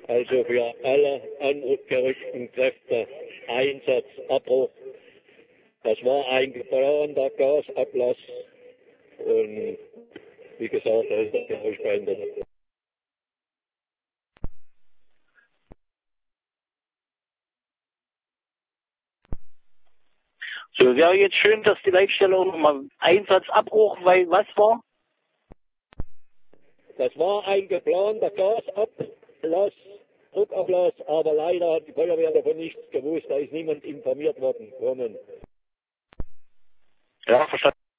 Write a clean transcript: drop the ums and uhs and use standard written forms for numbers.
Also für alle angerückten Kräfte Einsatzabbruch. Das war ein geplanter Gasablass und wie gesagt, das ist der Geräusch beendet. So, wäre jetzt schön, dass die Leitstelle auch nochmal Einsatzabbruch, weil was war? Das war ein geplanter Gasablass, Druckablass, aber leider hat die Feuerwehr davon nichts gewusst, da ist niemand informiert worden. Ja, verstanden.